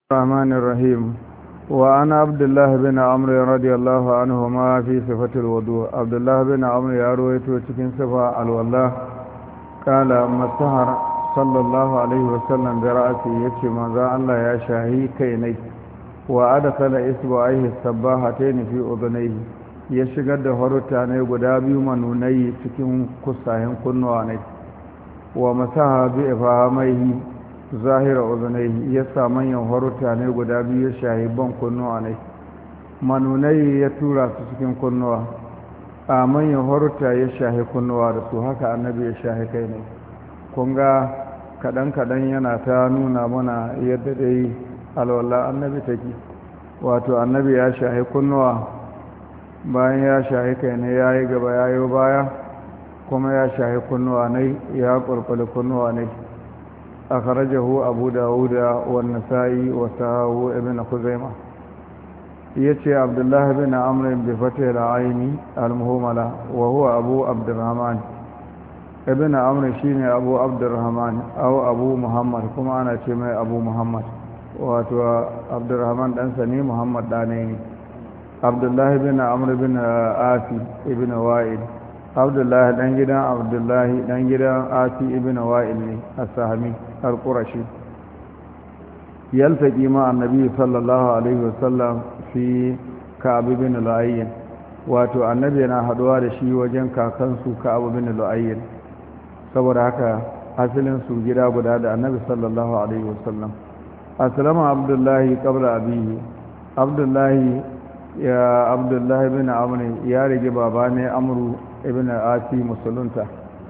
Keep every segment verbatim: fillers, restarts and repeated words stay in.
الرحمن الرحيم وعن عبد الله بن عمرو رضي الله عنهما في صفة الوضوء. عبد الله بن عمرو يرويته cikin صفة الوضوء قال مسحر صلى الله عليه وسلم برأسه yace manzo Allah ya shahi kainai wa adkhala isba'aihi sabahatayn fi udunayhi ya shigar da haruta ne guda biyu manunai cikin kusayen kunnuwa ne wa masaha bi ifhamaihi zahira uzunai ya sa manyan haruta ne guda biyu shahiban kunnuwa ne manunai ya tura su cikin kunnuwa a manyan haruta ya shahi kunnuwa da su haka annabi ya shahi kai ne kun ga kaɗan-kaɗan yana ta nuna mana yadda dai alwallah annabi take wato annabi ya shahi kunnuwa bayan ya shahi kai ne ya yi gaba ya yi baya kuma ya shahi kunnuwa ne ya ƙulƙuli kunnuwa ne أخرجه أبو داود والنسائي وسهاه ابن خزيمة يتي عبد الله بن عمرو بفتح العين المهملة وهو أبو عبد الرحمن ابن عمرو شيني أبو عبد الرحمن أو أبو محمد كما أنا شيمي أبو محمد واتو عبد الرحمن أنسني محمد دانيني عبد الله بن عمرو بن آسي ابن وائل abdullahi dan gidan abdullahi dan gidan asi ibn wa'il ne as-sahmi al-qurashi yaltaqi ma annabi sallallahu alaihi wasallam fi ka'ab ibn lu'ayy wato annabi yana haduwa da shi wajen kakansu ka'ab ibn lu'ayy saboda haka asalin su gida guda da annabi sallallahu alaihi wasallam aslama abdullahi qabla abihi abdullahi ya abdullahi ibn amr ya rige baba ne amru ibn asi musulunta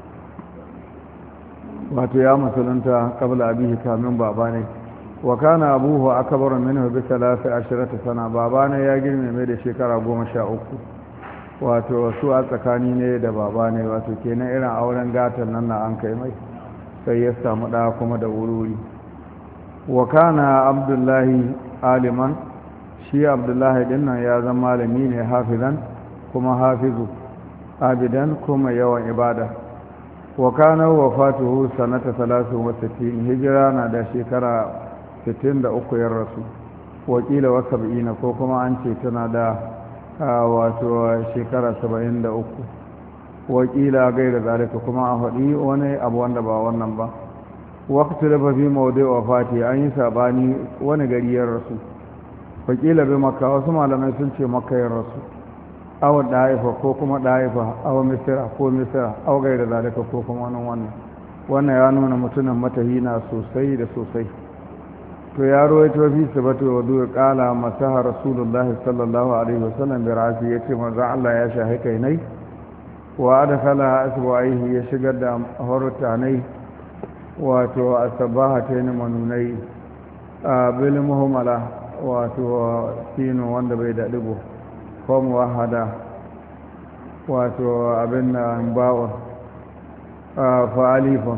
wato ya musulunta kabla abihi kamin baba ne wa kana abuhu akbar minhu bi thalathi ashrata sana baba ne ya girme mai da shekara goma sha uku wato su a tsakani ne da baba ne wato kenan irin auren gatan nan na an kai mai sai ya samu da kuma da wuri wa kana abdullahi aliman shi abdullahi dinnan ya zama malami ne hafizan kuma hafizu abidan kuma yawan ibada wa kana wafatuhu sanata talatin wa sittin hijira na da shekara sittin da uku ya rasu wakila wa sab'ina ko kuma an ce tana da wato shekara saba'in da uku wakila gaira zalika kuma an faɗi wani abu wanda ba wannan ba waqtu da fi mawdi' wafati an yi sabani wani gari ya rasu wakila bi makka wasu malamai sun ce makka ya rasu awa ɗaifa ko kuma ɗaifa awa misira ko misira awa gaira zalika ko kuma wani wannan wannan ya nuna mutumin matahina sosai da sosai to ya rawaito fi sabatu wa du'a qala masaha rasulullahi sallallahu alaihi wasallam bi ra'si yace manzo Allah ya shahi kai nai wa adkhala asba'ihi ya shigar da horutanai wato asbahatayn manunai bil muhammala wato sino wanda bai da digo ko muwahada wato abin da ba'un fa'alifun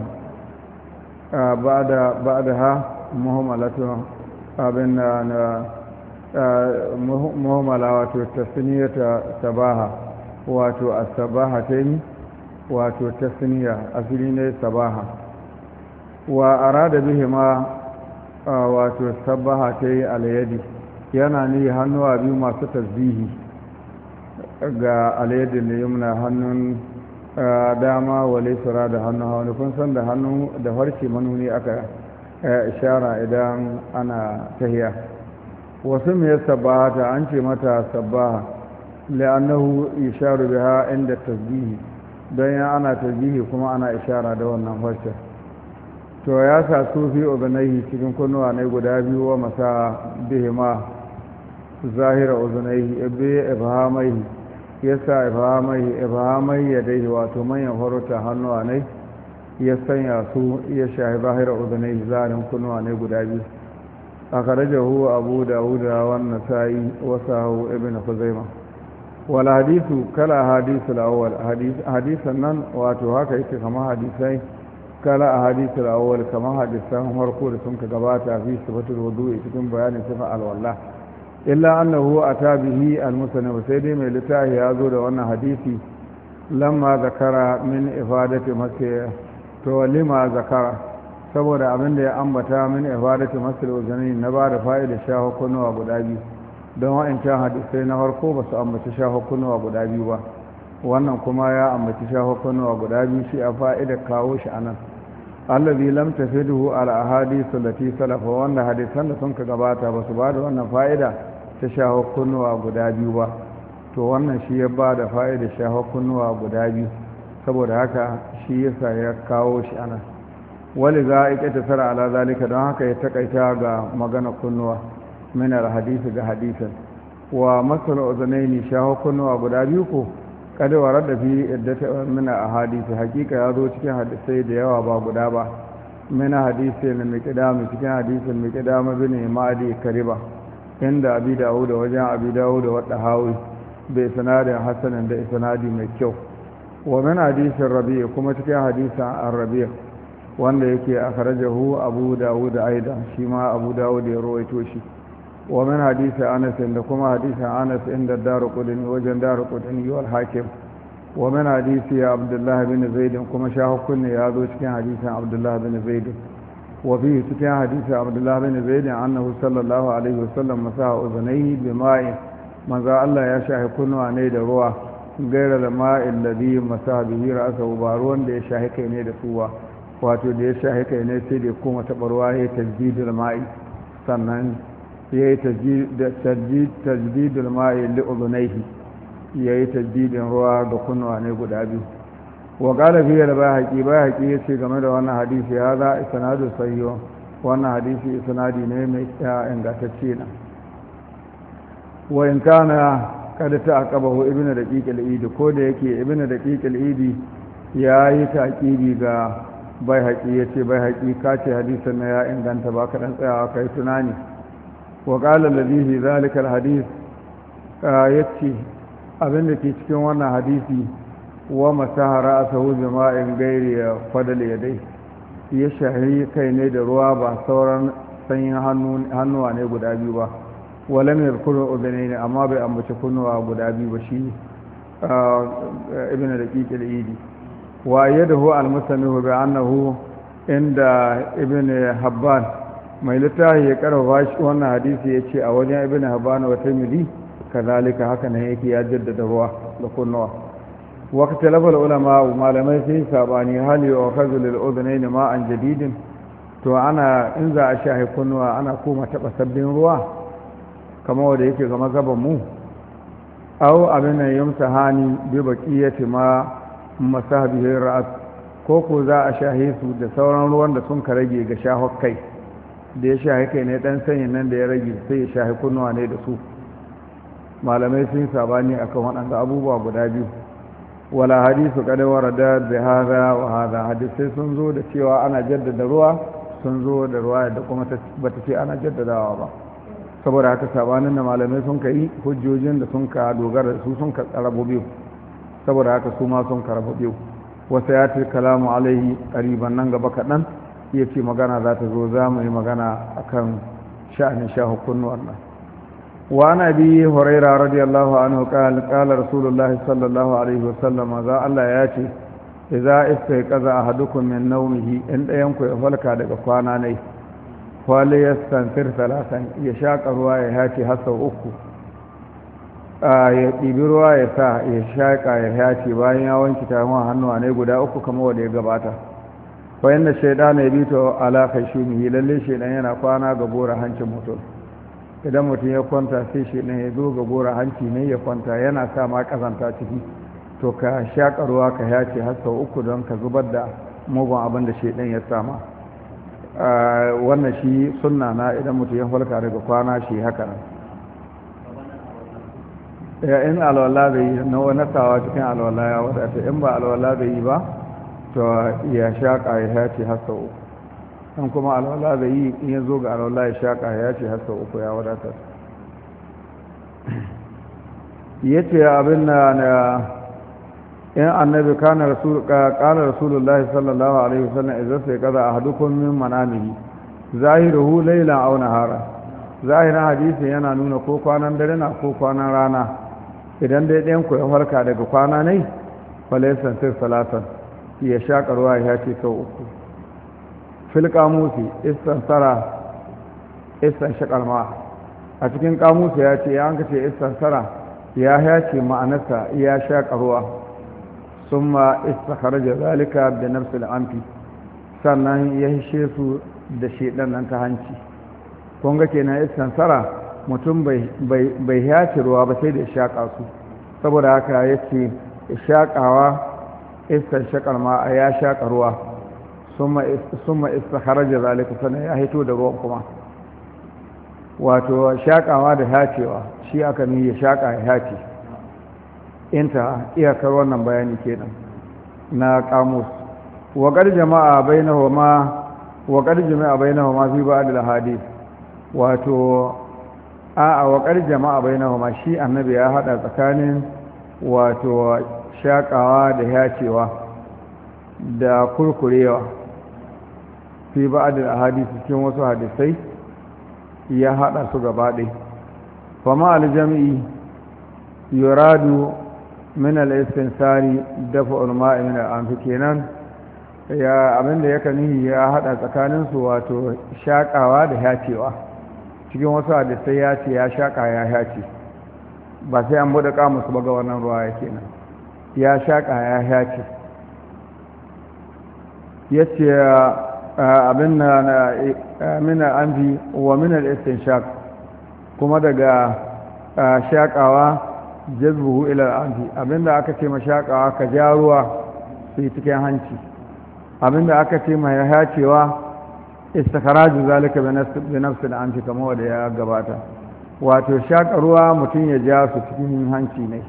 ba'da ba'da ha muhammalatu abin da muhammala wato tasniyata sabaha wato as-sabahatayn wato tasniya asali ne sabaha wa arada bihima wato sabahatay al-yadi yana ni hannuwa biyu masu tasbihi ga alayyadin da yamna hannun dama wale sura da hannun hawa kun san da hannu da harshe manuni aka ishara idan ana tahiya wasu mai sabahata an ce mata sabaha la'annahu isharu biha inda tasbihi don ya ana tasbihi kuma ana ishara da wannan harshe to ya sa sufi ubanai cikin kunnuwa ne guda biyu wa masa bihima zahira uzunai ibi ibhamai yasa ibhamai ibhamai ya dai wato manyan horota hannuwa ne ya sanya su ya shahi zahira uzunai zarin kunnuwa ne guda biyu akhrajahu abu daud wa an-nasa'i wa sahu ibn khuzaimah wal hadithu kala hadithu al-awwal hadith hadisan nan wato haka yake kamar hadisai kala hadithu al-awwal kamar hadisan farko da sun ka gabata fi sifatul wudu'i cikin bayanin sifa al-wallah illa annahu ata bihi al-musannaf sai dai mai litahi ya zo da wannan hadisi lamma zakara min ifadati makkah to lima zakara saboda abin da ya ambata min ibadatu masal uzani na ba da fa'ida shaho kunnuwa guda biyu don wa'ancan hadisai na farko ba su ambaci shaho kunnuwa guda biyu ba wannan kuma ya ambaci shaho kunnuwa guda biyu shi a fa'ida kawo shi anan allazi lam tafiduhu al ahadith allati salafa wanda hadisan da sun ka gabata ba su ba da wannan fa'ida ta shaho kunnuwa guda biyu ba to wannan shi ya ba da fa'ida shaho kunnuwa guda biyu saboda haka shi yasa ya kawo shi anan wali za a ike tasara ala zalika don haka ya takaita ga magana kunnuwa minar hadisi ga hadisin wa masal uzanaini shaho kunnuwa guda biyu ko kada wa radda fi iddata mina a hadisi hakika ya zo cikin hadisai da yawa ba guda ba mina hadisi na miqdam cikin hadisin miqdam bin ma'adi kariba inda abi dawud wajen abi dawud da wadda hawi bai sanadin hasanin da isnadi mai kyau wa min hadisin rabi' kuma cikin hadisin ar-rabi' wanda yake akhrajahu abu dawud aida shi ma abu dawud ya rawaito shi wa min hadisi anas da kuma hadisi anas inda daruqudni wajen daruqudni wal hakim wa min hadisi abdullah bin zaid kuma shahukun ya zo cikin hadisin abdullah bin zaid wa fi cikin hadisi abdullah bin zaid annahu sallallahu alaihi wasallam masaha uzunayhi bima'i manzo Allah ya shahi kunwa ne da ruwa gaira da ma'il ladhi masaha bihi ra'sahu ba ruwan da ya shahi kai ne da suwa wato da ya shahi kai ne sai da kuma taɓa ruwa ya tajdidul ma'i sannan ya yi tajdidul ma'i li'udunaihi ya yi tajdidin ruwa ga kunnuwa ne guda biyu wa ƙala fiye da bai haƙi bai haƙi ya ce game da wannan hadisi ya za a sanadu sahiyo wannan hadisi sanadi ne mai ingantacce na wa in kana kada ta aqabahu ibnu daqiq al-idi ko da yake ibnu daqiq al-idi ya yi taqibi ga bai haƙi ya ce bai haƙi ka ce hadisun na ya inganta ba ka ɗan tsayawa ka yi tunani wa ƙalar lalihi zalikar hadis ya ce abinda ke cikin wannan hadisi wa masahara a sahu jama'in gairi ya fadal ya dai ya shahi kai ne da ruwa ba sauran sanyin hannuwa ne guda biyu ba wala mai kurwa ubane ne amma bai ambaci kunnuwa guda biyu ba shi ibn da ƙiƙil idi وأيده المسلم بأنه عند ابن حبان mai littafi ya karfafa shi wannan hadisi ya ce a wajen ibn habban wa tirmidhi kazalika haka ne yake ya jaddada ruwa da kunnuwa waqti lafal ulama malamai sai sabani hali wa khazul al udhnayn ma an jadidin to ana in za a shahi kunnuwa ana koma taba sabbin ruwa kamar wanda yake ga mazhaban mu aw abin yumsahani bi baqiyati ma masahabihin ra'as ko ko za a shahe su da sauran ruwan da sun ka rage ga shahar kai da ya shahe kai ne dan sanyin nan da ya rage sai ya shahe kunnuwa ne da su malamai sun sabani akan waɗanda abubuwa guda biyu wala hadisu kada warada da hada wa hada hadisai sun zo da cewa ana jaddada ruwa sun zo da ruwa da kuma bata ce ana jaddadawa ba saboda haka sabanin da malamai sun ka yi hujjojin da sun ka dogara da su sun ka tsarabo biyu saboda haka su ma sun karɓi biyu wasu ya ce kalamu alaihi ƙariban nan gaba kaɗan ya ce magana za ta zo za mu yi magana a kan sha'anin sha hukunnuwan nan wa ana bi huraira radiyallahu anhu qala rasulullahi sallallahu alaihi wasallam za Allah ya ce idza istayqaza ahadukum min nawmihi in dayan ku ya falka daga kwana ne wali yastanfir salatan ya shaƙa ruwa ya hace har sau uku ya ɗibi ruwa ya sa ya shaƙa ya hace bayan ya wanke tamuwa hannuwa ne guda uku kamar wanda ya gabata bayan da shaidana ya bito alaƙar shumihi lalle shaidan yana kwana ga gora hancin mutum idan mutum ya kwanta sai shaidan ya zo ga gora hanci ne ya kwanta yana sa ma ƙazanta ciki to ka shaƙa ruwa ka hace har sau uku don ka zubar da mugun abin da shaidan ya sama wannan shi sunna na idan mutum ya falka daga kwana shi haka nan ya in alwala bai yi na wani sawa cikin alwala ya wadata in ba alwala bai yi ba to ya shaƙa ya hace har sau uku in kuma alwala bai yi in ya zo ga alwala ya shaƙa ya hace har sau uku ya wadata ya ce abin na in annabi kana rasulullahi sallallahu alaihi wasallam idan sai kaza ahadukum min manamihi zahiruhu laylan aw nahara zahirin hadisi yana nuna ko kwanan dare na ko kwanan rana idan dai ɗayan ku ya farka daga kwana ne falaysan sai salatan ya shaƙa ruwa ya ce sau uku fil kamusi istansara istan shakalma a cikin kamusi ya ce ya an kace istansara ya yace ma'anarsa ya shaƙa ruwa summa istakharaja zalika bi nafsil anfi sannan ya hishe su da shedan nan ta hanci kun ga kenan istansara mutum bai bai yace ruwa ba sai da shaƙa su saboda haka yace shaƙawa istan shakalma ya shaƙa ruwa summa istakharaja zalika sannan ya hito da ruwan kuma wato shaƙawa da hacewa shi aka ni ya shaƙa ya hace inta iyakar wannan bayani kenan na kamus waƙar jama'a bainahuma waƙar jama'a bainahuma fi ba'd al-hadith wato a a waƙar jama'a bainahuma shi annabi ya hada tsakanin wato shaƙawa da hacewa da kurkurewa fi ba'd al-hadith cikin wasu hadisai ya hada su gaba ɗai fama aljami'i yuradu min al-istinsari dafa ulma'i min al-anfi kenan ya abinda ya kani ya hada tsakanin su wato shakawa da hacewa cikin wasu hadisai ya ce ya shaka ya hace ba sai an bude kamus ba ga wannan ruwa ya kenan ya shaka ya hace yace abin na min al-anfi wa min al-istinshaq kuma daga shakawa jazbuhu ila al-anfi abinda aka ce ma shakawa ka ja ruwa sai cikin hanci abinda aka ce ma hacewa istikhraju zalika bi nafsi al-anfi kamar wanda ya gabata wato shaka ruwa mutum ya ja su cikin hanci ne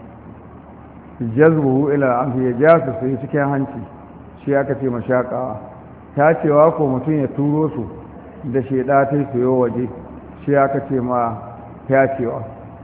jazbuhu ila al-anfi ya ja su sai cikin hanci shi aka ce ma shakawa tacewa ko mutum ya turo su da sheda ta soyo waje shi aka ce ma tacewa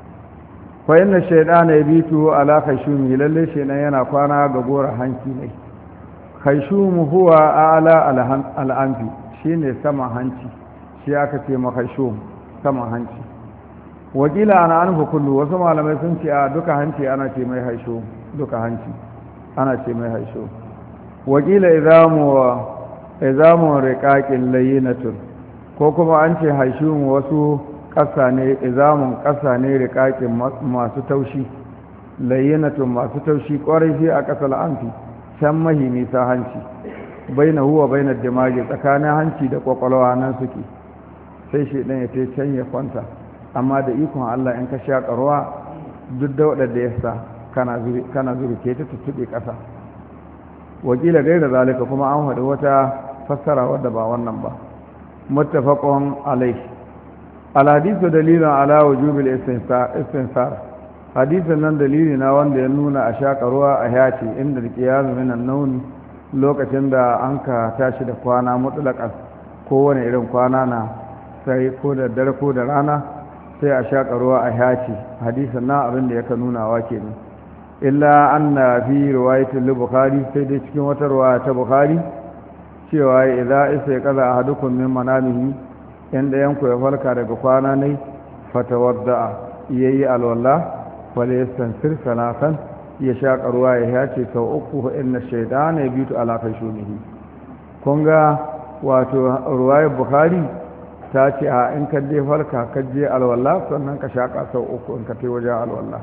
fa inna shaytana yabitu ala khayshumi lalle shaytan yana kwana ga gora hanci ne khayshum huwa ala al-anfi shine sama hanci shi aka ce ma khayshum sama hanci wakila ana anfu kullu wasu malamai sun ce a duka hanci ana ce mai khayshum duka hanci ana ce mai khayshum wakila idamu izamun riƙaƙin layinatun ko kuma an ce haishun wasu ƙasa ne izamun ƙasa ne riƙaƙin masu taushi layinatun masu taushi ƙwarai shi a ƙasar anfi can mahi nisa hanci bai na huwa bai na dimage tsakanin hanci da ƙwaƙwalwa nan suke sai shi ɗan ya ce can ya kwanta amma da ikon allah in ka shaƙa ruwa duk da waɗanda ya sa kana zuri ke ta tuttuɓe ƙasa wakila gaira zalika kuma an haɗu wata fassara wadda ba wannan ba muttafaqun alayh al hadithu dalilun ala wujubil istinsar hadisin nan dalili na wanda ya nuna a shaƙa ruwa a yace inda qiyam min an-nawm lokacin da an ka tashi da kwana mutlaqan kowane irin kwana na sai ko da dare ko da rana sai a shaƙa ruwa a yace hadisin na abin da yake nuna wa kenan illa anna fi riwayatil bukhari sai dai cikin wata riwaya ta bukhari cewa idza isa kaza ahadukum min manamihi inda yanku ya falka daga kwana ne fatawadda yayi alwala wala yastansir salatan ya shaƙa ruwa ya yace sau uku fa inna shaytana yabitu ala khayshunihi kun ga wato riwayar bukhari ta ce a in ka je falka ka je alwala sannan ka shaƙa sau uku in ka tai wajen alwala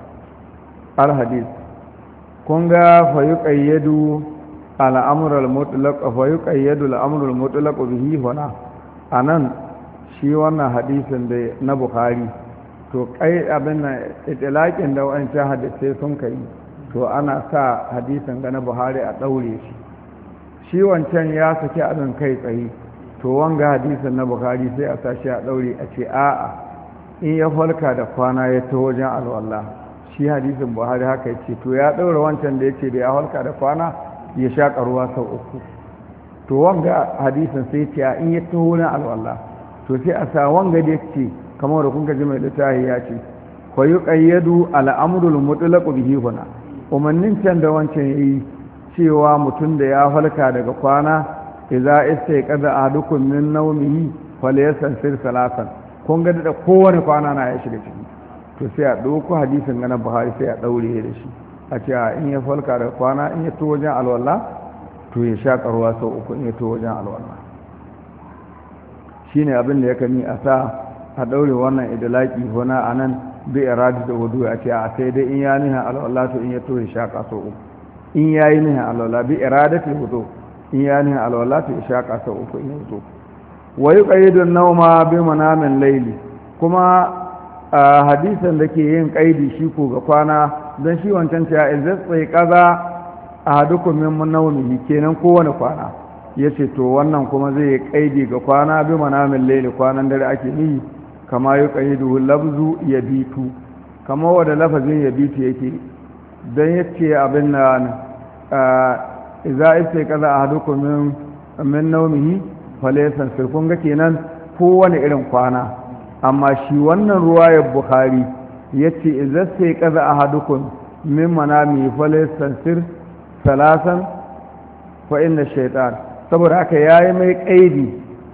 al hadith kun ga fa yuqayyadu al'amur al-mutlaq fa yuqayyadu al'amur al-mutlaq bihi huna anan shi wannan hadisin da na bukhari to kai abin nan itlaqin da wancan hadisi sun kai to ana sa hadisin ga na buhari a daure shi shi wancan ya saki abin kai tsaye to wanga hadisin na bukhari sai a sashi a daure a ce a'a in ya falka da kwana ya ta wajen alwala shi hadisin buhari haka ya ce to ya daura wancan da ya ce da ya falka da kwana ya shaƙa ruwa sau uku to wanga hadisin sai ce in ya taho na alwala to sai a sa wanga da ce kamar da kun ji mai littafi ya ce fa yuqayyadu al-amrul mutlaq bihi huna umannin can da wancan yayi cewa mutum da ya falka daga kwana idza istayqaza ahadukum min nawmihi falyastansir salatan kun ga da kowane kwana na ya shiga ciki to sai a dauko hadisin ga na Buhari sai a daure da shi a ce in ya falka daga kwana in ya to wajen alwala to ya sha karuwa sau uku in ya to wajen alwala shine abin da ya kani a sa a daure wannan idlaki hona anan bi iradi da wudu a ce a sai dai in ya niha alwala to in ya to ya shaka so uku in yayi niha alwala bi iradati wudu in ya niha alwala to ya shaka so uku in ya wudu wa yuqayyidu an-nawma bi manamin layli kuma hadisan da ke yin kaidi shi ko ga kwana don shi wancan ta ya tsaye kaza a hadukun min nawmihi kenan kowane kwana yace to wannan kuma zai yi kaidi ga kwana bi manamin layli kwanan dare ake yi kama yuqayyidu lafzu yabitu kama wanda lafazin yabitu yake dan yace abin nan idza istai kaza a hadukun min min nawmihi falaysa sirkun ga kenan kowane irin kwana amma shi wannan ruwayar bukhari yace idza sai kaza ahadukum min manami falaysansir salasan fa inna shaytan saboda haka yayi mai kaidi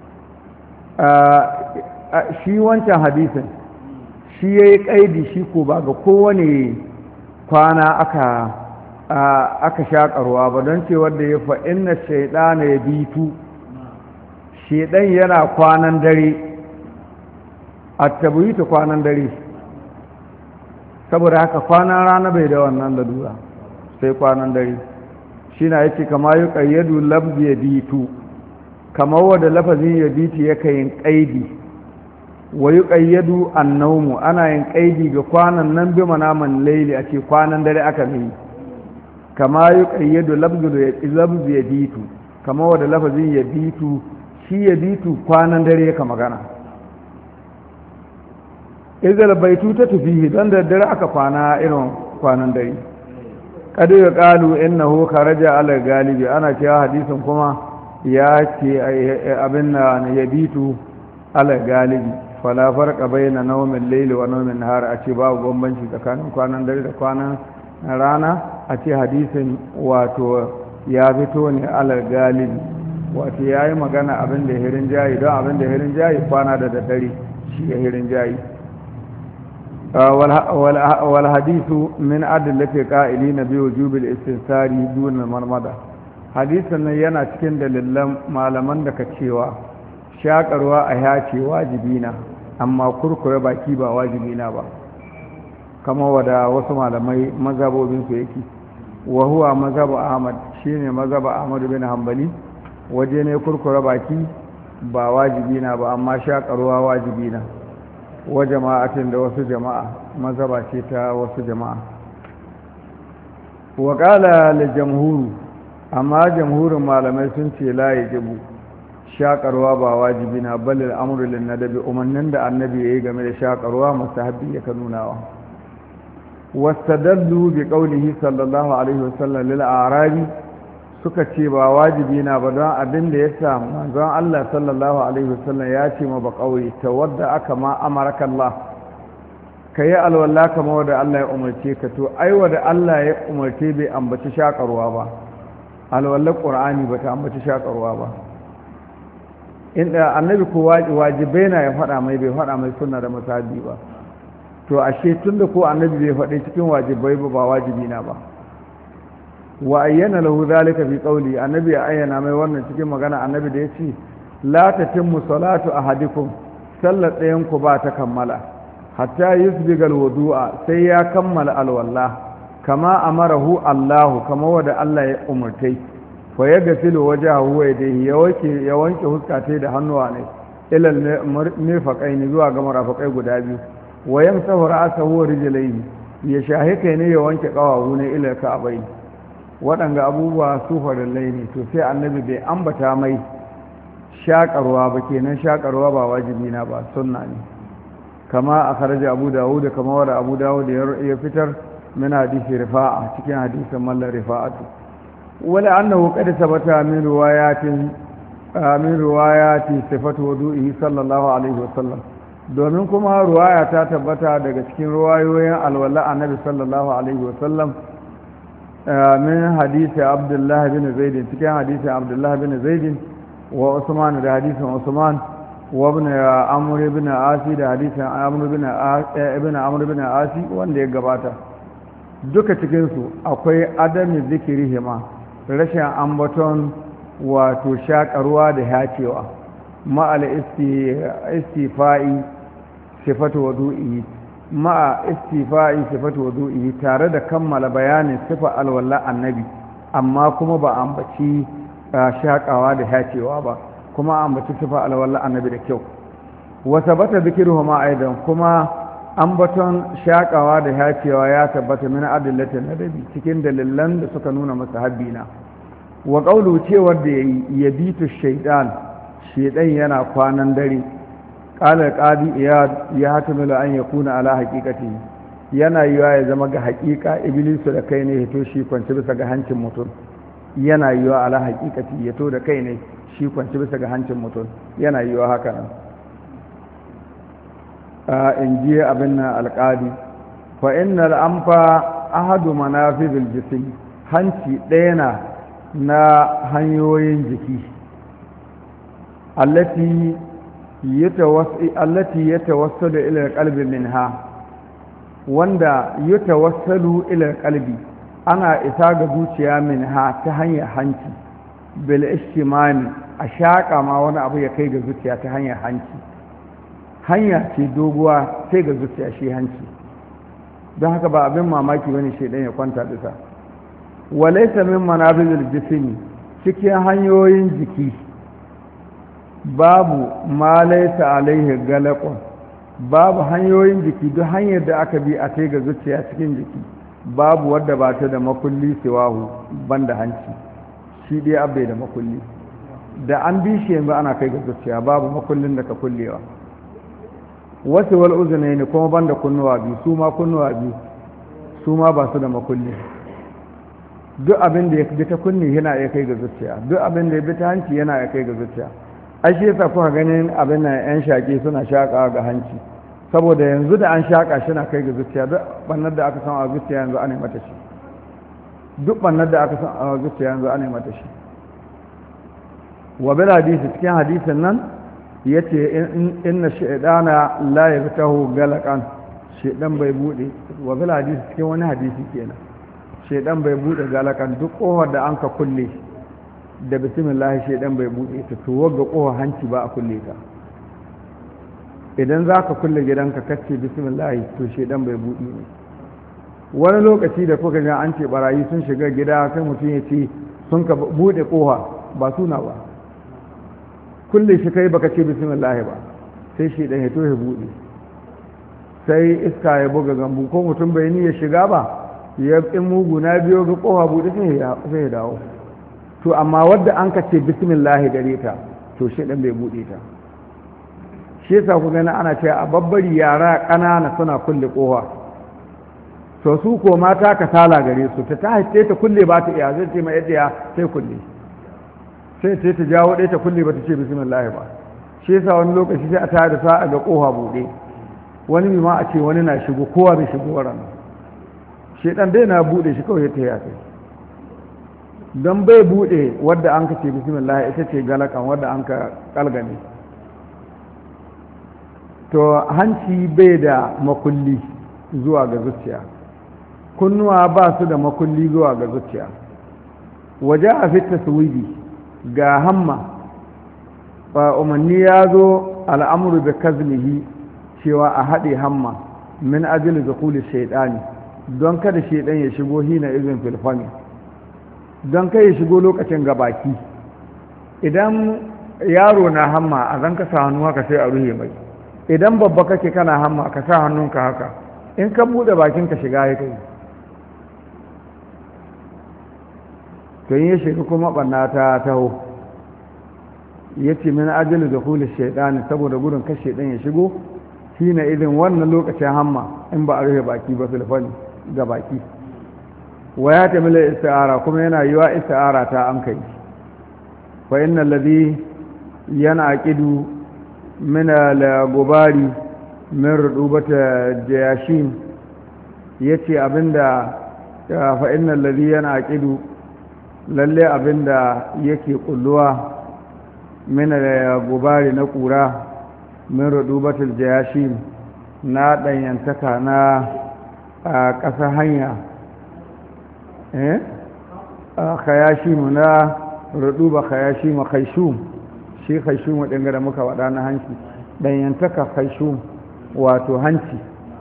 shi wancan hadisin shi yayi kaidi shi ko ba ga kowane kwana aka aka shakarwa ba don ce wanda ya fa inna shaytana yabitu shedan yana kwanan dare a tabbata kwanan dare saboda haka kwanan rana bai da wannan lalura sai kwanan dare shi na yake kama yi ƙayyadu labzi ya bitu kamar wadda lafazin ya bitu ya yin ƙaidi wa yi ƙayyadu annaumu ana yin ƙaidi ga kwanan nan bi manaman laili a ce kwanan dare aka mai kama yi ƙayyadu labzi ya bitu kamar wadda lafazin ya bitu shi ya bitu kwanan dare ya ka magana izal baitu ta tafihi don da dare aka kwana irin kwanan dare kadu ya kalu innahu kharaja ala galibi ana cewa hadisin kuma ya ce abin na yabitu ala galibi fala farqa baina nawmin layli wa nawmin nahar a ce babu bambanci tsakanin kwanan dare da kwanan rana a ce hadisin wato ya fito ne ala galibi wato yayi magana abin da hirin jayi don abin da hirin jayi kwana da daddare shi ya hirin jayi والحديث من أدلة قائلين بوجوب الاستنثار دون المرمضة حديثنا yana cikin dalilan malaman da ka cewa shakarwa a yace wajibina amma kurkure baki ba wajibina ba kama wada wasu malamai mazhabobin su yake wa huwa mazhabu Ahmad shine mazhabu Ahmad bin Hanbali waje ne kurkure baki ba wajibina ba amma shakarwa wajibina wa jama'atin da wasu jama'a mazhaba ce ta wasu jama'a wa qala lil jamhur amma jamhurin malamai sun ce la yajibu shakarwa ba wajibi na bal al amru lin nadabi umannin da annabi yayi game da shakarwa mustahabbi ya kanunawa wastadallu bi qawlihi sallallahu alaihi wasallam lil a'rabi suka ce ba wajibi na ba don abin da ya sa manzon Allah sallallahu alaihi wasallam ya ce ma ba kauye ta wadda aka ma amaraka Allah kai alwala kama wadda Allah ya umarce ka to ai wadda Allah ya umarce bai ambaci shakarwa ba alwala qur'ani ba ta ambaci shakarwa ba inda annabi ko wajibai na ya faɗa mai bai faɗa mai sunna da musabi ba to ashe tunda ko annabi bai faɗi cikin wajibai ba ba wajibi na ba wa ayyana lahu zalika fi qawli annabi ya ayyana mai wannan cikin magana annabi da yace la tatimmu salatu ahadikum sallat ɗayan ku ba ta kammala hatta yusbigal wudu'a sai ya kammala alwala kama amarahu Allah kama wanda Allah ya umurtai fa yaghsilu wajhahu wa yadayhi ya wanke ya wanke huskatai da hannuwa ne ila mirfaqaini zuwa ga marafakai guda biyu wa yamsahu ra'sahu wa rijlaihi ya shahika ne ya wanke kawawu ne ila ka'bai waɗanga abubuwa su farillai ne to sai annabi bai ambata mai shakarwa ba kenan shakarwa ba wajibi na ba sunna ne kama a kharaja abu dawud kama wanda abu dawud ya fitar min hadisi rifa'a cikin hadisin mallar rifa'atu wala annahu qad sabata min riwayatin min riwayati sifatu wudu'i sallallahu alaihi wasallam domin kuma ruwaya ta tabbata daga cikin ruwayoyin alwala annabi sallallahu alaihi wasallam من حديث عبد الله بن زيد cikin hadisin Abdullah bin Zaid wa Usman da hadisin Usman wa ibn Amr ibn Asi da hadisin Amr ibn ibn Amr ibn Asi wanda ya gabata duka cikin su akwai adami zikrihima rashin ambaton wato shakarwa da hacewa ma'al istifa'i sifatu wudu'i ma'a istifa'i sifatu wudu'i tare da kammala bayanin sifa alwala annabi amma kuma ba ambaci shakawa da hacewa ba kuma ambaci sifa alwala annabi da kyau wa sabata dhikruhuma aidan kuma ambaton shakawa da hacewa ya tabbata min adillatin nadabi cikin dalilan da suka nuna masahabina wa qawlu cewar da yayi yabitu shaytan shaytan yana kwanan dare qala qadi iyad ya hatamilu an yakuna ala haqiqati yana yiwa ya zama ga haqiqa iblisu da kai ne hito shi kwanci bisa ga hancin mutum yana yiwa ala haqiqati yato da kai ne shi kwanci bisa ga hancin mutum yana yiwa haka nan in ji abin nan alƙadi fa innal anfa ahadu manafizil jism hanci ɗaya na na hanyoyin jiki allati yatawassi allati yatawassalu ila alqalbi minha wanda yatawassalu ila alqalbi ana isa ga zuciya minha ta hanyar hanci bil ishtimani a shaƙa ma wani abu ya kai ga zuciya ta hanyar hanci hanya ce doguwa sai ga zuciya shi hanci don haka ba abin mamaki bane shedan ya kwanta bisa walaysa min manabizil jismi cikin hanyoyin jiki babu ma laysa alaihi galaqun babu hanyoyin jiki duk hanyar da aka bi a kai ga zuciya cikin jiki babu wadda ba ta da makulli siwahu banda hanci shi dai abai da makulli da an bi shi yanzu ana kai ga zuciya babu makullin da ka kullewa wasu wal uzunai ne kuma banda kunnuwa biyu su ma kunnuwa biyu su ma ba su da makulli duk abin da ya bi ta kunni yana ya kai ga zuciya duk abin da ya bi ta hanci yana ya kai ga zuciya ai shi yasa kuka ganin abin nan yan shaƙi suna shaƙa ga hanci saboda yanzu da an shaƙa shi na kai ga zuciya duk bannar da aka san a zuciya yanzu ana mata shi duk bannar da aka san a zuciya yanzu ana mata shi wa bil hadisi cikin hadisin nan yace inna shaydana la yaftahu galaqan shaydan bai bude wa bil hadisi cikin wani hadisi kenan shaydan bai bude galaqan duk kohar da anka kulle da bismillah shaydan bai bude ta to wagga kohar hanci ba a kulle ta idan zaka kulle gidanka kace bismillah to shaydan bai bude ne wani lokaci da kuka ga an ce barayi sun shiga gida sai mutum ya ce sun ka bude koha ba suna ba kulle shi kai baka ce bismillah ba sai shi dan ya to ya bude sai iska ya buga gambu ko mutum bai ni ya shiga ba ya in mugu na biyo ga kofa bude sai ya sai ya dawo to amma wanda an ka ce bismillah gare ta to shi dan bai bude ta shi yasa ku gani ana cewa a babbari yara kanana suna kulle kofa to su ko mata kasala gare su ta ta haice ta kulle ba ta iya zai ce mai yadda sai kulle sai ce ta jawo ɗaya ta kulle ba ta ce bismillah ba shi yasa wani lokaci sai a tare da sa'a ga kofa buɗe wani ma a ce wani na shigo kowa bai shigo waran shedan dai na buɗe shi kawai ta yasa don bai buɗe wadda an ka ce bismillah ita ce galakan wadda an ka kalgane to hanci bai da makulli zuwa ga zuciya kunnuwa ba su da makulli zuwa ga zuciya waje a fi taswidi ga hamma ba umarni ya zo al'amuru da kazmihi cewa a haɗe hamma min ajili da kuli shaidani don kada shaidan ya shigo hina izin filfami don kai ya shigo lokacin gabaki idan yaro na hamma a zan ka sa hannu haka sai a ruhe mai idan babba kake kana hamma ka sa hannunka haka in ka buɗe bakin ka shiga ya kai to yi shiga kuma ɓanna ta taho ya ce min ajalu da kulis shaidani saboda gudun kashe shaidan ya shigo shi na izin wannan lokacin hamma in ba a rufe baki ba filfani ga baki wa ya ta mila isti'ara kuma yana yiwa isti'ara ta an kai fa inna alladhi yana aqidu min al-gubari min rudubata jayashin yace abinda fa inna alladhi yana aqidu lalle abinda yake kulluwa min al-gubari na kura min rudubatul jayashin na danyantaka na ƙasa hanya eh khayashim na ruduba khayashim khayshum shi khayshum din da muka wada na hanci danyantaka khayshum wato hanci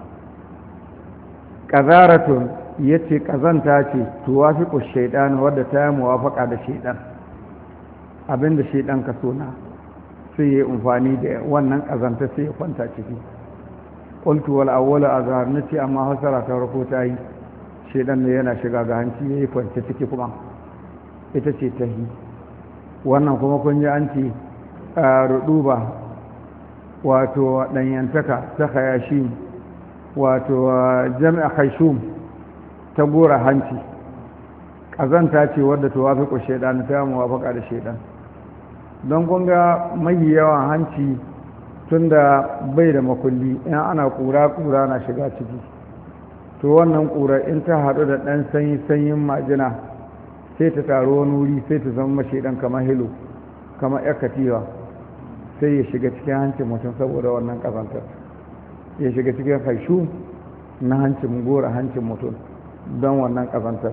qazaratun yace kazanta ce tuwafiqu shaytan wadda ta yi muwafaqa da shaytan abinda shaytan ka so na sai ya amfani da wannan kazanta sai ya kwanta ciki qultu wal awwalu azhar nace amma hasara ta farko ta yi shaytan ne yana shiga ga hanci yayi kwance ciki kuma ita ce tahi wannan kuma kun ji an ce ruduba wato danyantaka ta khayashi wato jami'a khayshum ta gora hanci ƙazanta ce wadda ta wafi ku shaidan ta muwafaka da shaidan don kun ga mai yawan hanci tun da bai da makulli in ana ƙura-ƙura na shiga ciki to wannan ƙura in ta haɗu da ɗan sanyi-sanyin majina sai ta taru wani wuri sai ta zama shaidan kamar hilo kamar yar katiwa sai ya shiga cikin hancin mutum saboda wannan ƙazantar ya shiga cikin haishu na hancin gora hancin mutum don wannan ƙazantar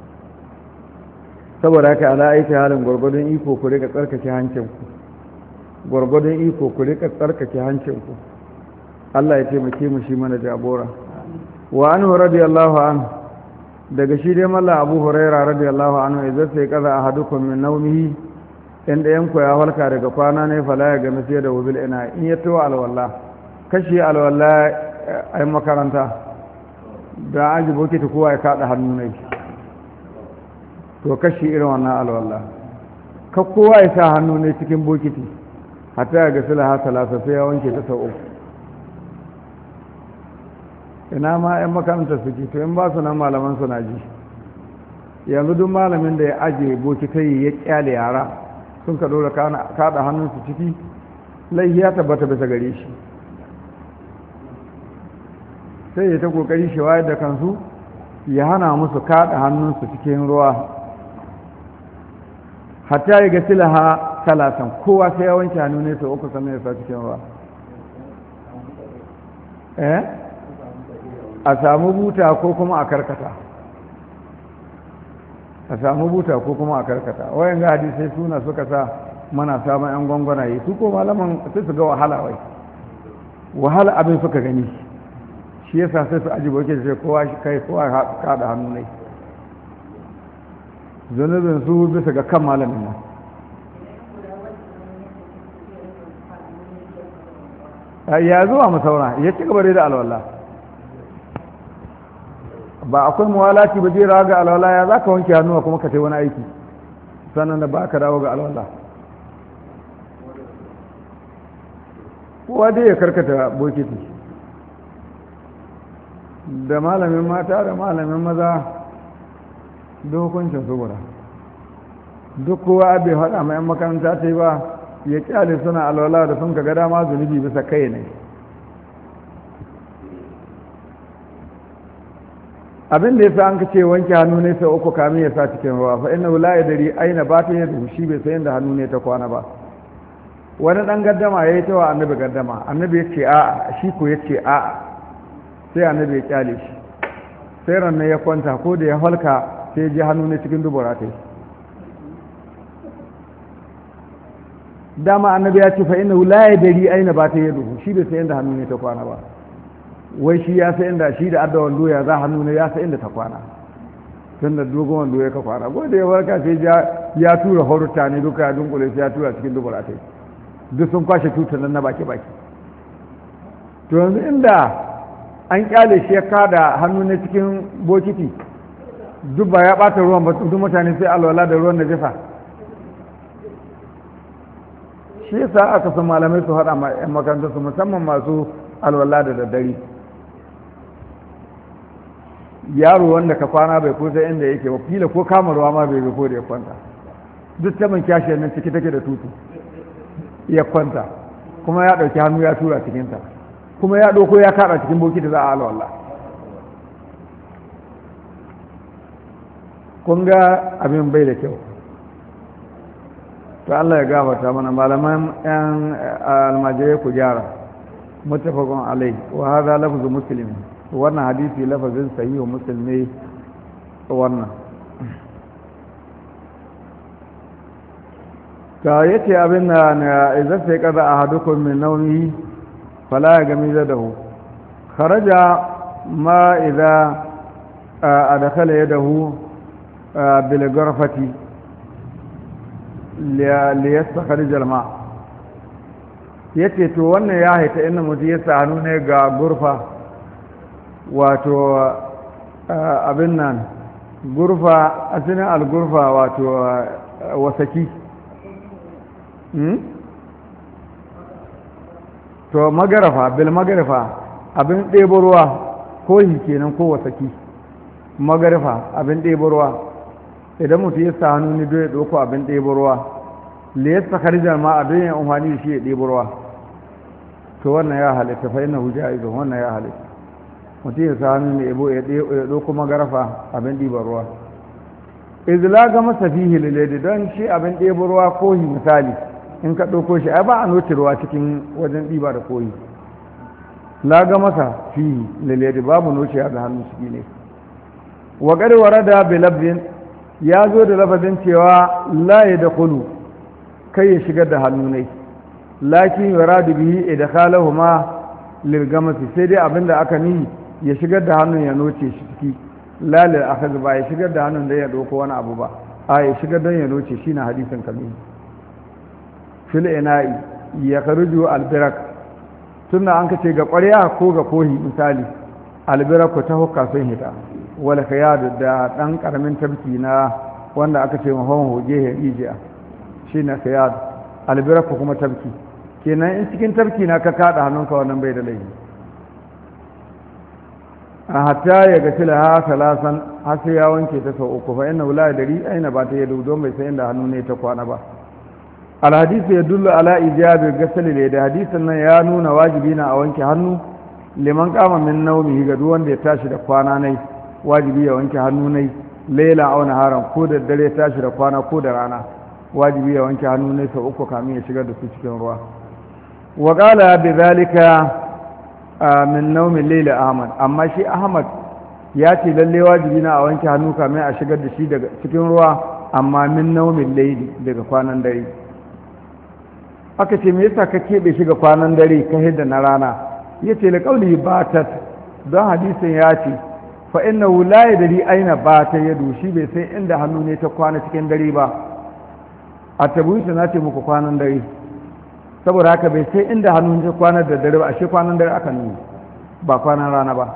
saboda haka ala aiki halin gwargwadon iko ku rika tsarkake hancinku gwargwadon iko ku rika tsarkake hancinku Allah ya taimake mu shi mana jagora wa anhu radiyallahu anhu daga shi dai mallan Abu Huraira radiyallahu anhu idan sai kaza ahadukum min nawmihi in dayan ku ya halka daga kwana ne fala ya gami sai da wubil ina in ya tawa alwala kashi alwala ai makaranta da aji bokiti kowa ya kada hannu ne to kashi irin wannan alwala ka kowa ya sa hannu ne cikin bokiti hatta ya ga sulaha talata sai ya wanke ta sau uku ina ma 'yan makaranta suke to in ba su nan malaman su na ji yanzu duk malamin da ya aje bokitai ya kyale yara sun ka dora kada hannunsu ciki laihi ya tabbata bisa gare shi sai ya ta kokari shi wayar da kansu ya hana musu kada hannunsu cikin ruwa hatta ya ga silaha talatan kowa sai ya wanke hannu ne sau uku sannan ya sa cikin ruwa eh a samu buta ko kuma a karkata a samu buta ko kuma a karkata wayan ga hadisai suna suka sa mana samun yan gwangwanaye su ko malaman sai su ga wahala wai wahala abin suka gani shi yasa sai su aji boke sai kowa kai kowa kada hannu ne zunubin su bisa ga kan malamin nan ya zuwa masaura ya ci gaba da alwala ba akwai muwalati ba jera ga alwala ya za ka wanke hannuwa kuma ka tai wani aiki sannan da ba ka dawo ga alwala kowa dai ya karkata bokiti da malamin mata da malamin maza duk hukuncin su guda duk kowa bai haɗa ma 'yan makaranta ta yi ba ya kyale suna alwala da sun ka ga dama zunubi bisa kai ne abin da ya sa an ka ce wanke hannu ne sau uku kamin ya sa cikin ruwa fa inna la yadri aina ba ta yadda shi bai san da hannu ne ta kwana ba wani dan gaddama yayi ta wa annabi gaddama annabi ya ce a'a shi ko ya ce a'a sai annabi ya kyale shi sai ranne ya kwanta ko da ya halka sai ji hannu ne cikin dubura ta dama annabi ya ce fa inna la yadri aina ba ta yadda shi bai san da hannu ne ta kwana ba wai shi ya sa inda shi da adda wando ya za hannu ne ya sa inda ta kwana tun da dogon wando ya ka kwana gode ya warka sai ya tura horta ne duka ya dunkule sai ya tura cikin dubura ta duk sun kwashe tutar nan na baki baki to yanzu inda an kyale shi ya kada hannu ne cikin bokiti duk ba ya bata ruwan ba duk mutane sai alwala da ruwan najasa shi yasa aka san malamai su haɗa ma 'yan makarantar su musamman masu alwala da daddare yaro wanda ka kwana bai kusa inda yake ba fila ko kama ruwa ma bai bai ko da ya kwanta duk saman kyashiyar nan ciki take da tutu ya kwanta kuma ya ɗauki hannu ya tura cikinta kuma ya ɗauko ya kaɗa cikin bokiti za a alwala kun ga abin bai da kyau to Allah ya gafarta mana malaman yan almajirai ku gyara muttafaqun alai wa hadha lafzu muslim wannan hadisi lafazin sahihu muslim ne wannan ta yace abin da na idan sai kaza ahadukum min nawmihi fala yagmi zadahu kharaja ma idza adkhala yadahu bil ghurfati li yastakhrij al ma yace to wannan ya haita inda mutum ya sa hannu ne ga gurfa wato abin nan gurfa asalin al-gurfa wato wasaki to magarafa bil magarafa abin ɗebo ruwa ko yi kenan ko wasaki magarafa abin ɗebo ruwa idan mutum ya sa hannu ne don ya ɗauko abin ɗebo ruwa liyar sakarijar ma a don yin amfani da shi ya ɗebo ruwa to wannan ya halitta fa ina hujja a izon wannan ya halitta mutum ya sa hannu ne ya ɗauko magarafa abin ɗiban ruwa izla ga masa fihi liladi don shi abin ɗebo ruwa ko yi misali in ka ɗauko shi ai ba a noce ruwa cikin wajen ɗiba da koyi la ga masa fihi liladi babu noce ga hannun shi ne wa qad warada bi labdin ya zo da lafazin cewa la yadkhulu kai ya shigar da hannu ne lakin yuradu bihi idkhaluhuma lil gamasi sai dai abinda aka ni ya shigar da hannun ya noce shi ciki la lil akhadh ba ya shigar da hannun da ya ɗauko wani abu ba a ya shigar don ya noce shi na hadisin kamil fil ina'i ya karuju albirak tunda an kace ga ƙwarya ko ga kohi misali albirak ta hukka sun hita wala khayad da dan karamin tabki na wanda aka ce mahon hoje ya ijiya shine khayad albirak kuma tabki kenan in cikin tabki na ka kada hannunka wannan bai da laifi hatta ya gasila ha salasan har sai ya wanke ta sau uku fa inna la dari aina ba ta yadu don bai san inda hannu ne ta kwana ba alhadisi ya dullu ala ijabi gasali da hadisin nan ya nuna wajibi na a wanke hannu liman kama min naumihi ga duk wanda ya tashi da kwana nai wajibi ya wanke hannu nai laila aw naharan ko da dare tashi da kwana ko da rana wajibi ya wanke hannu nai sau uku kamin ya shigar da su cikin ruwa wa qala bi zalika min naumin laila ahmad amma shi ahmad ya ce lalle wajibi na a wanke hannu kamin a shigar da shi daga cikin ruwa amma min naumin laili daga kwanan dare aka ce me yasa ka keɓe shi ga kwanan dare ka hidda na rana ya ce liƙauli batat don hadisin ya ce fa inna la yadri aina bata yadu shi bai sai inda hannu ne ta kwana cikin dare ba a tabbata na ce muku kwanan dare saboda haka bai sai inda hannu ta kwana da dare ba ashe kwanan dare aka nuna ba kwanan rana ba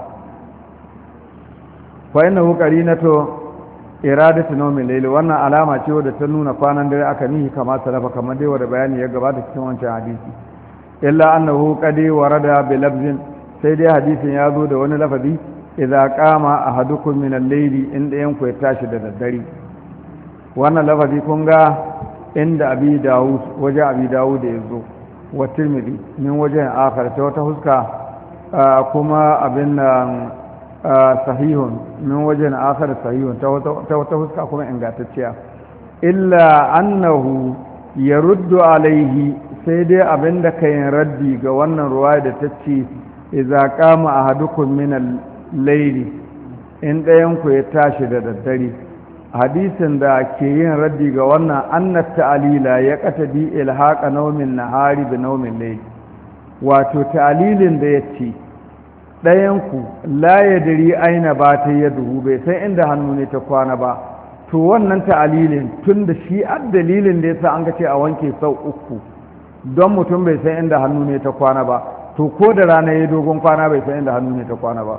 fa inna qarinatu iradatu nawmin layl wannan alama ce wadda ta nuna kwanan dare aka nihi kamar salafa kamar dai wanda bayani ya gabata cikin wancan hadisi illa annahu qad warada bi lafzin sai dai hadisin ya zo da wani lafazi idza qama ahadukum min al-layli inda yanku ya tashi da daddare wannan lafazi kun ga inda abi dawud waje abi dawud da yazo wa tirmidhi min wajen akhar ta wata huska kuma abin nan sahihun min wajen akhar sahihun ta wata huska kuma ingantacciya illa annahu yaruddu alaihi sai dai abinda kayin raddi ga wannan ruwaya da ta ce idza qama ahadukum min al-layli in dayan ku ya tashi da daddare hadisin da ke yin raddi ga wannan annat ta'lila ya qatadi ilhaqa nawmin nahari bi nawmin layl wato ta'lilin da yace ɗayanku la ya dari aina ba ta yadu bai san inda hannu ne ta kwana ba to wannan ta'alilin tun da shi a dalilin da yasa an ga ce a wanke sau uku don mutum bai san inda hannu ne ta kwana ba to ko da rana ya dogon kwana bai san inda hannu ne ta kwana ba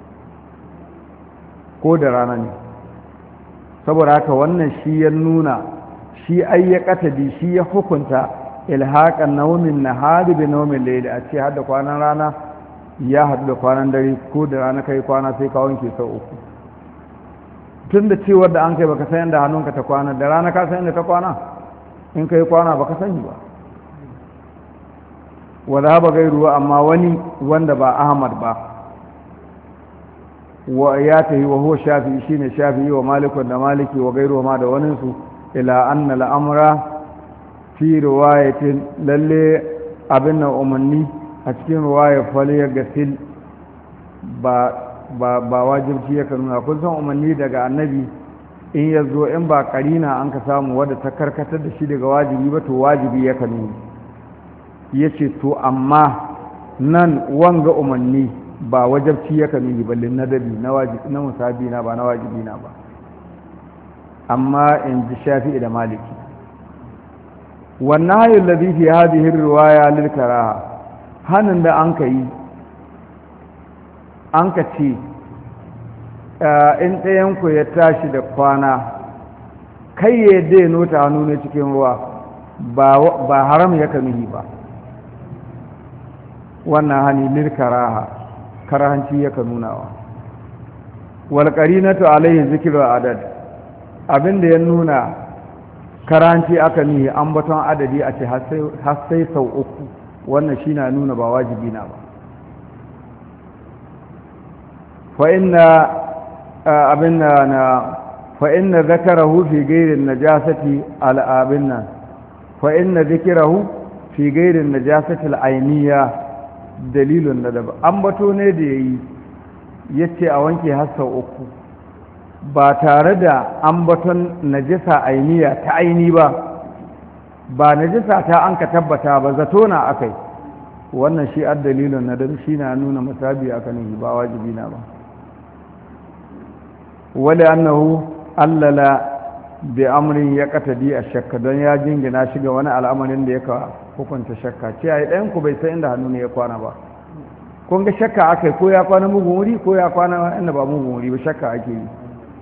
ko da rana ne saboda haka wannan shi ya nuna shi ai ya katadi shi ya hukunta ilhaqan nawmin nahari bi nawmin layli a ce har da kwanan rana ya haɗu da kwanan dare ko da rana kai kwana sai ka wanke sau uku tun da cewar da an kai baka san inda hannunka ta kwana da rana ka san inda ta kwana in kai kwana baka sani ba wala ba gairu amma wani wanda ba ahmad ba wa ya tahi wa huwa shafi'i shine shafi'i wa malikun da maliki wa gairu ma da wani su ila anna al'amra fi riwayatin lalle abin umanni a cikin ruwaya fali ya gasil ba ba ba wajibci ya nuna kun san umarni daga annabi in ya zo in ba karina an ka samu wadda ta karkatar da shi daga wajibi ba to wajibi ya kanu ya ce to amma nan wanga umarni ba wajabci ya kanu ballin na dabi na musabi na ba na wajibi na ba amma in ji shafi'i da maliki wannan hayin labi fi hadihin riwaya lil karaha hannun da an ka yi an ka ce in ɗayanku ya tashi da kwana kai ya dai nota hannu ne cikin ruwa ba haram ya kanuhi ba wannan hani lil karaha karahanci ya kanunawa wal qarinatu alaihi zikru adad abinda ya nuna karahanci aka nihi ambaton adadi a ce har sai sau uku wannan shi na nuna ba wajibi na ba fa inna abin na fa inna zakarahu fi gairin najasati al'abin nan fa inna zikirahu fi gairin najasati al'ainiya dalilun da daba ambato ne da yayi yace a wanke har sau uku ba tare da ambaton najasa ainiya ta aini ba ba najasa ta an ka tabbata ba zato na akai wannan shi ad dalilun na dan shi na nuna musabi akan ba wajibi na ba wale annahu allala bi amrin ya katadi a shakka don ya jingina shi ga wani al'amarin da ya hukunta shakka ce ai ɗayan ku bai san inda hannu ne ya kwana ba kun ga shakka akai ko ya kwana mugun wuri ko ya kwana inda ba mugun wuri ba shakka ake yi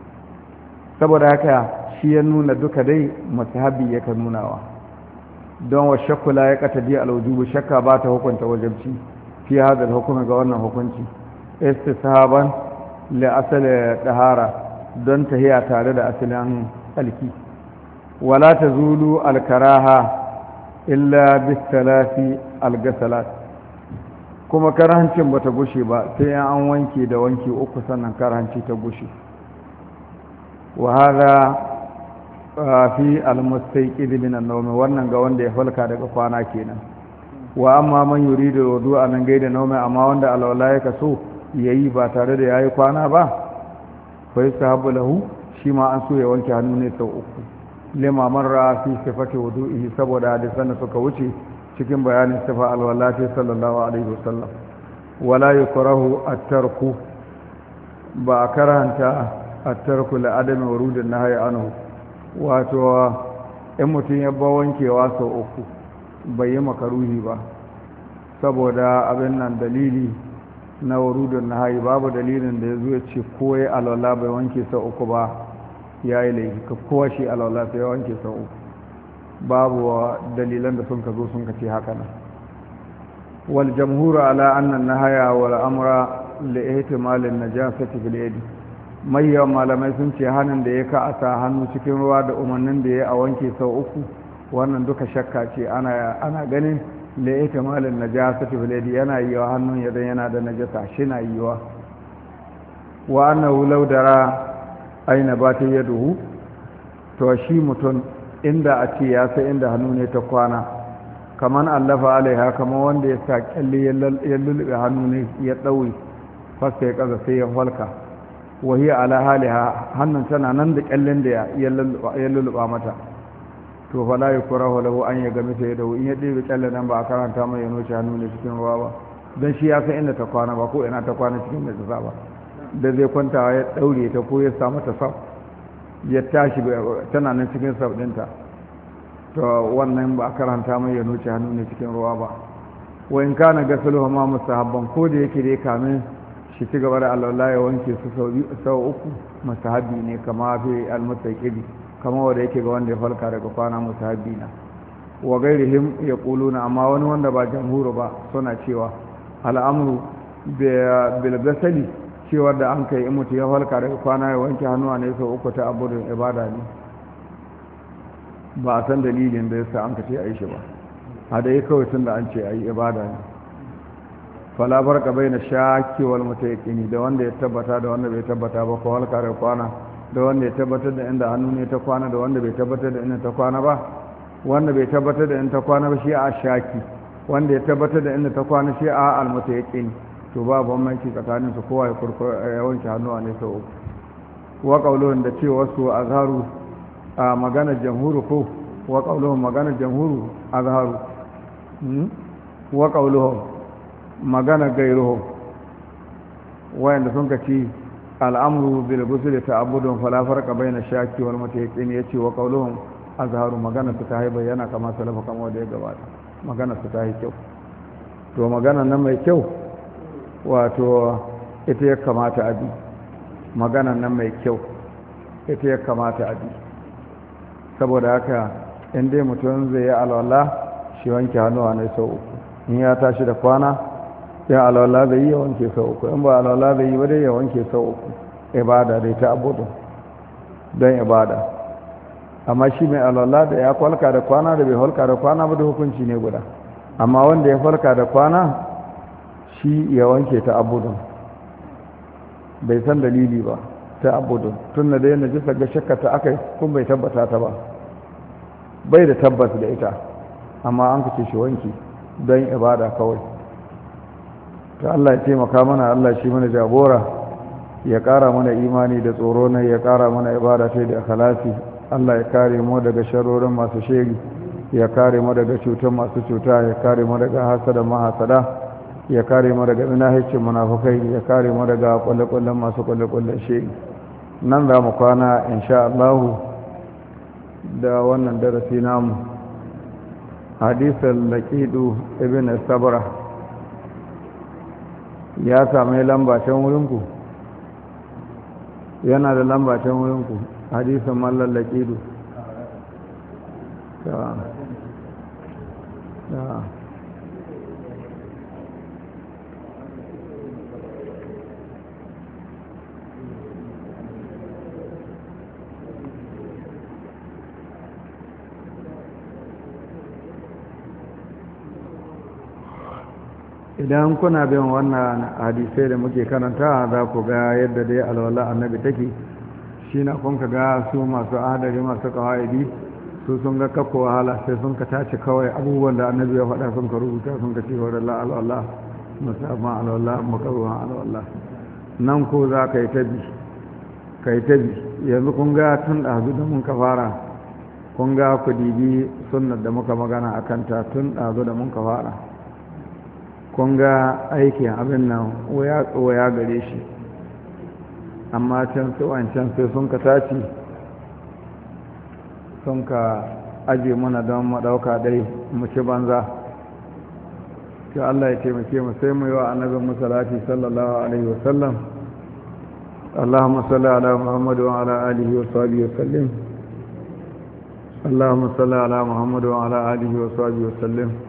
saboda haka shi ya nuna duka dai musahabi ya ka nunawa don wa shakku la ya katadi al-wujubu shakka ba ta hukunta wajibci fi hadal hukumi ga wannan hukunci istisahaban la asali dahara don tahiya tare da asalin alki wala tazulu al-karaha illa bis salasi al-ghasalat kuma karahancin bata gushe ba sai an wanke da wanki uku sannan karahanci ta gushe wa hada fi al-mustaqid min an-nawm wannan ga wanda ya falka daga kwana kenan wa amma man yuridu wudu'a nan gaida nawmi amma wanda alwala ya kaso yayi ba tare da yayi kwana ba fa yasahabu lahu shi ma an so ya wanke hannu ne sau uku lima marra fi sifati wudu'ihi saboda hadisan da suka wuce cikin bayanin sifa alwala ta sallallahu alaihi wasallam wala yukrahu at-tarku ba karanta at-tarku la adami wurudin nahyi anhu wato in mutum ya ba wankewa sau uku bai yi makaruhi ba saboda abin nan dalili na wurudin nahyi babu dalilin da ya zo ya ce ko ya alwala bai wanke sau uku ba ya yi laifi ka kowa shi alwala sai ya wanke sau uku babu dalilan da sun ka zo sun ka ce haka nan wal jamhuru ala annan nahaya wal amra li ihtimalin najasati bil yadi mai yawan malamai sun ce hannun da ya ka a sa hannu cikin ruwa da umarnin da ya a wanke sau uku wannan duka shakka ce ana ganin da ya ta malin najasa tafiladi yana yi wa hannun yadda yana da najasa shi na yi wa wa annahu laudara aina ba ta yi duhu to shi mutum inda a ce ya sai inda hannu ne ta kwana kamar allafa alaiha kamar wanda ya sa kyalle ya lulluɓe hannu ne ya ɗaure fasta ya ƙaza sai ya falka wahiyar ala haliha hannun tana nan da kyallen da ya lulluɓa mata to fa la yukrahu lahu an ya game sai da in ya ɗebe kyallen nan ba a karanta mai ya noce hannu ne cikin ruwa ba don shi ya san inda ta kwana ba ko ina ta kwana cikin da ta ba da zai kwanta ya ɗaure ta ko ya samu ta sab ya tashi tana nan cikin sab ɗinta to wannan ba a karanta mai ya noce hannu ne cikin ruwa ba wa in kana gasaluhu ma mustahabban ko da yake dai kamin shi ci gaba da Allah ya wanke su sau uku mustahabi ne kama fi al-mustaqidi kama wanda yake ga wanda ya falka daga kwana mustahabi na wa gairihim yaquluna amma wani wanda ba jamhuru ba suna cewa al'amru bil gasali cewa da an kai mutu ya falka daga kwana ya wanke hannuwa ne sau uku ta abudin ibada ne ba a san dalilin da yasa an ka ce a yi shi ba a dai kawai tun da an ce a yi ibada ne fala barka bai na shaki wal mutayaqqini da wanda ya tabbata da wanda bai tabbata ba ko halka da kwana da wanda ya tabbatar da inda hannu ne ta kwana da wanda bai tabbatar da inda ta kwana ba wanda bai tabbatar da inda ta kwana ba shi a shaki wanda ya tabbatar da inda ta kwana shi a al mutayaqqini to ba bambanci tsakanin su kowa ya kurkura ya wanke hannuwa ne sau uku wa qauluhum da ce wasu azharu a magana jamhuru ko wa qauluhum magana jamhuru azharu wa qauluhum magana gairuhum wayanda sun kaci al'amru bil ghusl ta'abbudun fala farqa bayna shaki wal mutayaqqin yace wa qauluhum azharu magana su ta bayyana kamar salafa kamar da ya gabata magana su ta yi kyau to magana nan mai kyau wato ita ya kamata a bi magana nan mai kyau ita ya kamata a bi saboda haka in dai mutum zai yi alwala shi wanke hannuwa ne sau uku in ya tashi da kwana ya alwala zai yi ya wanke sau uku in ba alwala zai yi ba dai ya wanke sau uku ibada dai ta abudu don ibada amma shi mai alwala da ya kwalka da kwana da bai halka da kwana ba da hukunci ne guda amma wanda ya falka da kwana shi ya wanke ta abudun bai san dalili ba ta abudun tun da yana jisa ga shakkata aka kun bai tabbata ta ba bai da tabbas da ita amma an kace shi wanki don ibada kawai ta Allah ya taimaka mana Allah shi mana jagora ya ƙara mana imani da tsoro na ya ƙara mana ibada ta da akhlasi Allah ya kare mu daga sharorin masu sheri ya kare mu daga cutar masu cuta ya kare mu daga hasada mahasada ya kare mu daga minahicin munafukai ya kare mu daga kwalle-kwallen masu kwalle-kwallen sheri nan za mu kwana insha Allah da wannan darasi namu hadisan laqidu ibn sabra ya sami lambacin wurinku yana da lambacin wurinku hadisan mallan laqidu ta ta idan kuna bin wannan hadisai da muke karanta za ku ga yadda dai alwala annabi take shi na kun ka ga su masu adari masu kawa'idi su sun ga kakko wahala sai sun ka tace kawai abubuwan da annabi ya faɗa sun ka rubuta sun ka cewa da alwala musamman alwala makaruwan alwala nan ko za ka yi tabi ka yi tabi yanzu kun ga tun ɗazu da mun ka fara kun ga ku dibi sunnar da muka magana a kanta tun ɗazu da mun ka fara kun ga aikin abin nan waya gare shi amma can su wancan sai sun ka taci sun ka aje mana don maɗauka dai mu ci banza to Allah ya taimake mu sai mu yi wa annabin musalati sallallahu alaihi wasallam Allahumma salli ala Muhammad wa ala alihi wa sahbihi wa sallim Allahumma salli ala Muhammad wa ala alihi wa sahbihi wa sallim